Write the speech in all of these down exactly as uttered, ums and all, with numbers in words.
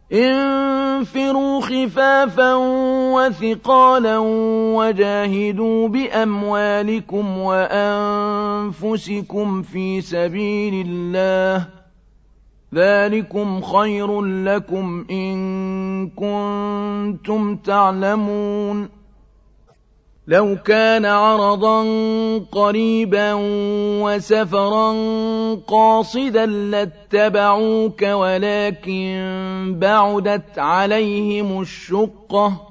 انفروا خفافا وثقالا وجاهدوا بأموالكم وأنفسكم في سبيل الله ذلكم خير لكم إن كنتم تعلمون لو كان عرضا قريبا وسفرا قاصدا لاتبعوك ولكن بعدت عليهم الشقة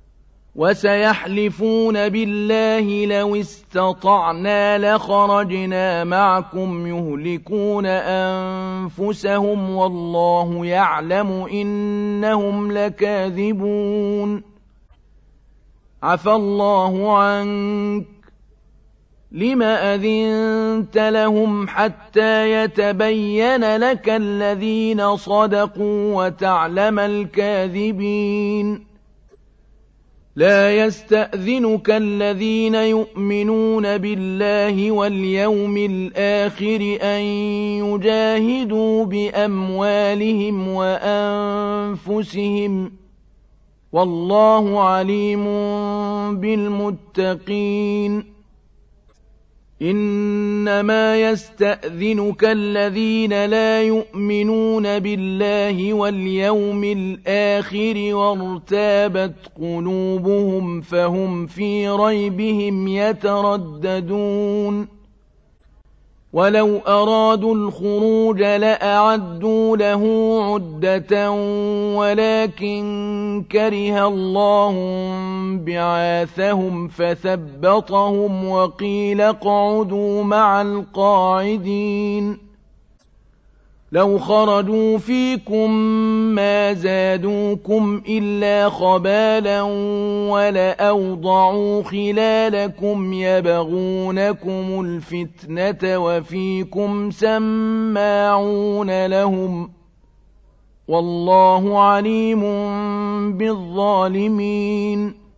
وسيحلفون بالله لو استطعنا لخرجنا معكم يهلكون أنفسهم والله يعلم إنهم لكاذبون عفى الله عنك لم أذنت لهم حتى يتبين لك الذين صدقوا وتعلم الكاذبين لا يستأذنك الذين يؤمنون بالله واليوم الآخر أن يجاهدوا بأموالهم وأنفسهم والله عليم بالمتقين إنما يستأذنك الذين لا يؤمنون بالله واليوم الآخر وارتابت قلوبهم فهم في ريبهم يترددون ولو أرادوا الخروج لأعدوا له عدة ولكن كره الله بعاثهم فثبطهم وقيل اقعدوا مع القاعدين لو خرجوا فيكم ما زادوكم إلا خبالا ولأوضعوا خلالكم يبغونكم الفتنة وفيكم سماعون لهم والله عليم بالظالمين